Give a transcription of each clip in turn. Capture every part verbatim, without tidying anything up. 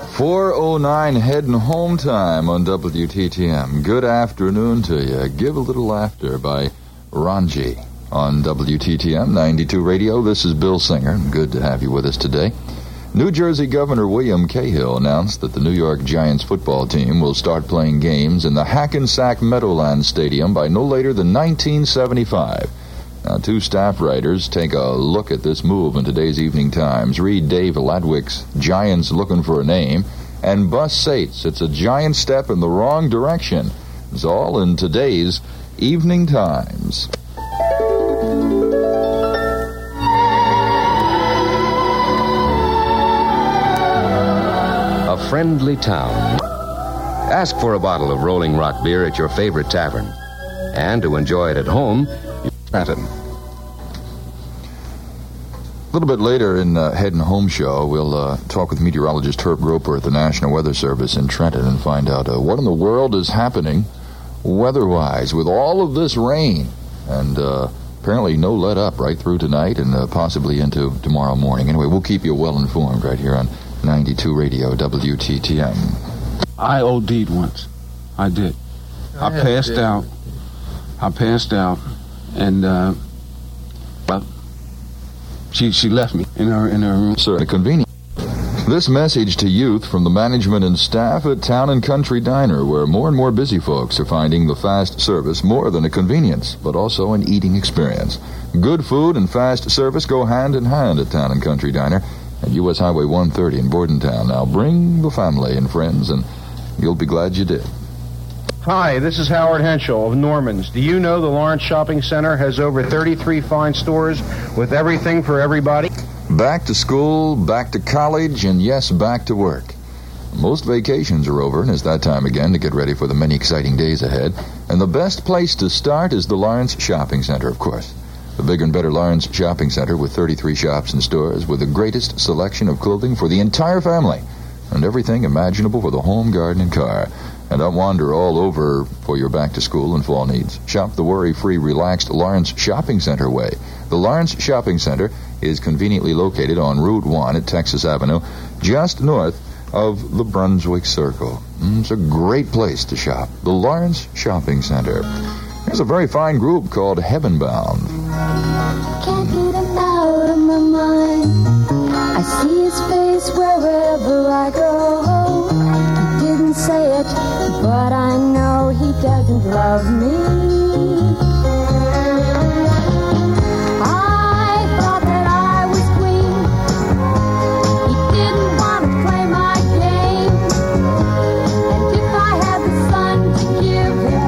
four oh nine heading home time on W T T M. Good afternoon to you. Give a Little Laughter by Ranji on W T T M ninety-two Radio. This is Bill Singer. Good to have you with us today. New Jersey Governor William Cahill announced that the New York Giants football team will start playing games in the Hackensack Meadowlands Stadium by no later than nineteen seventy-five. Now, two staff writers take a look at this move in today's Evening Times. Read Dave Ladwick's Giants Looking for a Name, and Bus Sates, It's a Giant Step in the Wrong Direction. It's all in today's Evening Times. A friendly town. Ask for a bottle of Rolling Rock beer at your favorite tavern. And to enjoy it at home, Trenton. A little bit later in uh, Heading Home Show, we'll uh, talk with meteorologist Herb Groper at the National Weather Service in Trenton and find out uh, what in the world is happening weather-wise with all of this rain. And uh, apparently no let up right through tonight and uh, possibly into tomorrow morning. Anyway, we'll keep you well informed right here on ninety-two Radio W T T M. I O D'd once. I did. I passed out. I passed out. And, uh, well, she she left me in her in her room. Sir, convenient. This message to youth from the management and staff at Town and Country Diner, where more and more busy folks are finding the fast service more than a convenience, but also an eating experience. Good food and fast service go hand in hand at Town and Country Diner at U S Highway one thirty in Bordentown. Now, bring the family and friends, and you'll be glad you did. Hi, this is Howard Henschel of Norman's. Do you know the Lawrence Shopping Center has over thirty-three fine stores with everything for everybody? Back to school, back to college, and yes, back to work. Most vacations are over, and it's that time again to get ready for the many exciting days ahead. And the best place to start is the Lawrence Shopping Center, of course. The bigger and better Lawrence Shopping Center with thirty-three shops and stores with the greatest selection of clothing for the entire family and everything imaginable for the home, garden, and car. And don't wander all over for your back-to-school and fall needs. Shop the worry-free, relaxed Lawrence Shopping Center way. The Lawrence Shopping Center is conveniently located on Route one at Texas Avenue, just north of the Brunswick Circle. Mm, it's a great place to shop. The Lawrence Shopping Center. There's a very fine group called Heavenbound. Can't get him out of my mind. I see his face wherever I go. He didn't say it, but I know he doesn't love me. I thought that I was queen. He didn't want to play my game. And if I had the sun to give him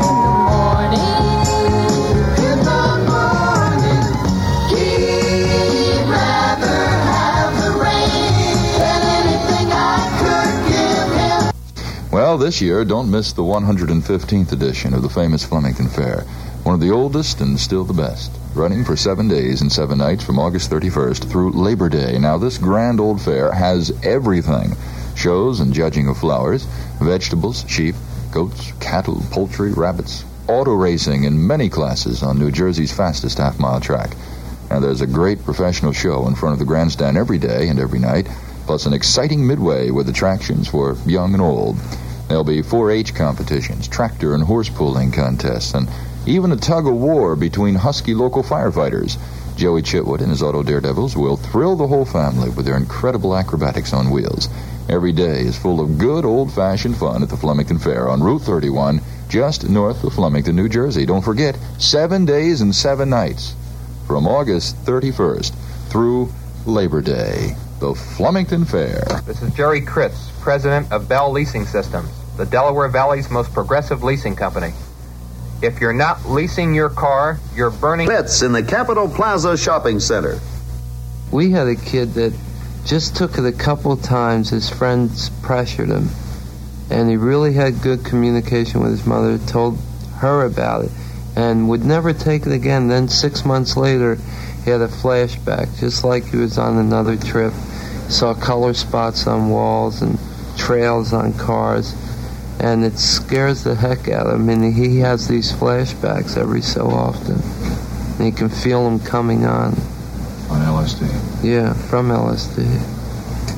in the morning, in the morning, he'd rather have the rain than anything I could give him. Well, this year, don't miss the one hundred fifteenth edition of the famous Flemington Fair. One of the oldest and still the best. Running for seven days and seven nights from August thirty-first through Labor Day. Now, this grand old fair has everything. Shows and judging of flowers, vegetables, sheep, goats, cattle, poultry, rabbits, auto racing, and many classes on New Jersey's fastest half-mile track. And there's a great professional show in front of the grandstand every day and every night, plus an exciting midway with attractions for young and old. There'll be four H competitions, tractor and horse pulling contests, and even a tug-of-war between husky local firefighters. Joey Chitwood and his Auto Daredevils will thrill the whole family with their incredible acrobatics on wheels. Every day is full of good old-fashioned fun at the Flemington Fair on Route thirty-one, just north of Flemington, New Jersey. Don't forget, seven days and seven nights from August thirty-first through Labor Day. The Flemington Fair. This is Jerry Kritz, president of Bell Leasing Systems, the Delaware Valley's most progressive leasing company. If you're not leasing your car, you're burning... Fits in the Capitol Plaza Shopping Center. We had a kid that just took it a couple times. His friends pressured him, and he really had good communication with his mother, told her about it, and would never take it again. Then six months later, he had a flashback, just like he was on another trip. He saw color spots on walls and trails on cars, and it scares the heck out of him. And he has these flashbacks every so often, and he can feel them coming on. On L S D? Yeah, from L S D.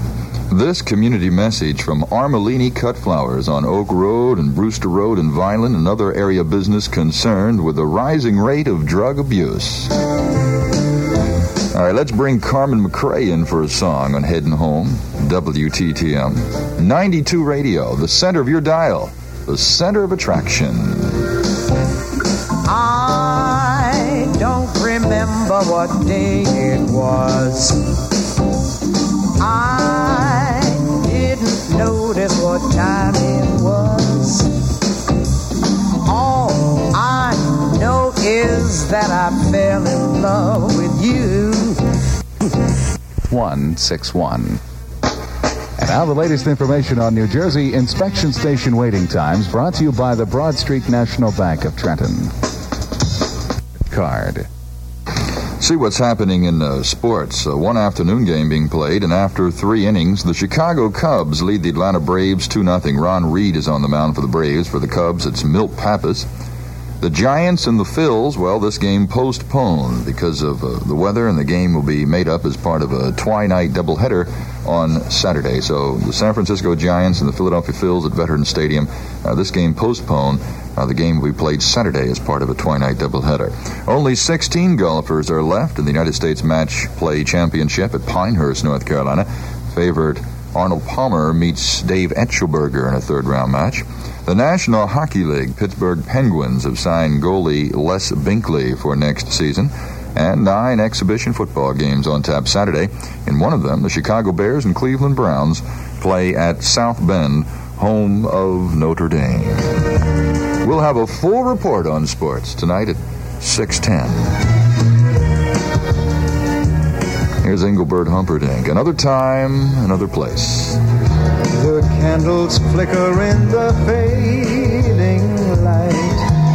This community message from Armelini Cut Flowers on Oak Road and Brewster Road in Vineland, another area business concerned with the rising rate of drug abuse. All right, let's bring Carmen McRae in for a song on Heading Home, W T T M. ninety-two Radio, the center of your dial, the center of attraction. I don't remember what day it was. I didn't notice what time it was. All I know is that I fell in love with you. one six one. And now the latest information on New Jersey inspection station waiting times, brought to you by the Broad Street National Bank of Trenton. Card. See what's happening in uh, sports. Uh, one afternoon game being played, and after three innings, the Chicago Cubs lead the Atlanta Braves two nothing. Ron Reed is on the mound for the Braves. For the Cubs, it's Milt Pappas. The Giants and the Phils, well, this game postponed because of uh, the weather, and the game will be made up as part of a twilight doubleheader on Saturday. So the San Francisco Giants and the Philadelphia Phils at Veterans Stadium, uh, this game postponed. Uh, the game will be played Saturday as part of a twilight doubleheader. Only sixteen golfers are left in the United States Match Play Championship at Pinehurst, North Carolina. Favored Arnold Palmer meets Dave Etchelberger in a third-round match. The National Hockey League Pittsburgh Penguins have signed goalie Les Binkley for next season. And nine exhibition football games on tap Saturday. In one of them, the Chicago Bears and Cleveland Browns play at South Bend, home of Notre Dame. We'll have a full report on sports tonight at six ten. Here's Engelbert Humperdinck. Another time, another place. The candles flicker in the fading light.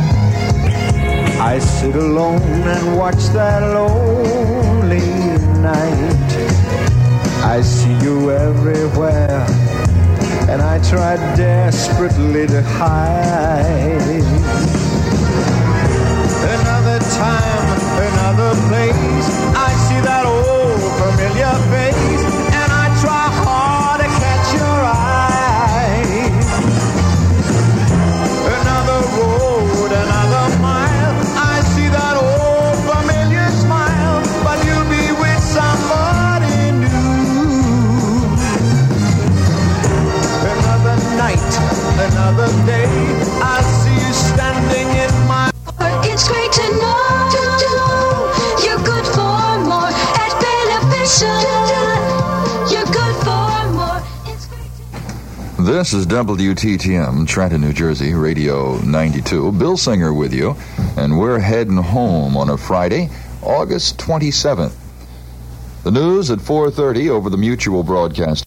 I sit alone and watch that lonely night. I see you everywhere, and I try desperately to hide. Another time, another place, I see that old familiar face, and I try hard to catch your eye. Another road, another mile, I see that old familiar smile, but you'll be with somebody new. Another night, another day, I see you standing in my... It's great to know, to know you're good for more at Beneficient. You're good for more. It's great to... This is W T T M, Trenton, New Jersey, Radio ninety-two. Bill Singer with you, and we're heading home on a Friday, August twenty-seventh. The news at four thirty over the Mutual Broadcasting.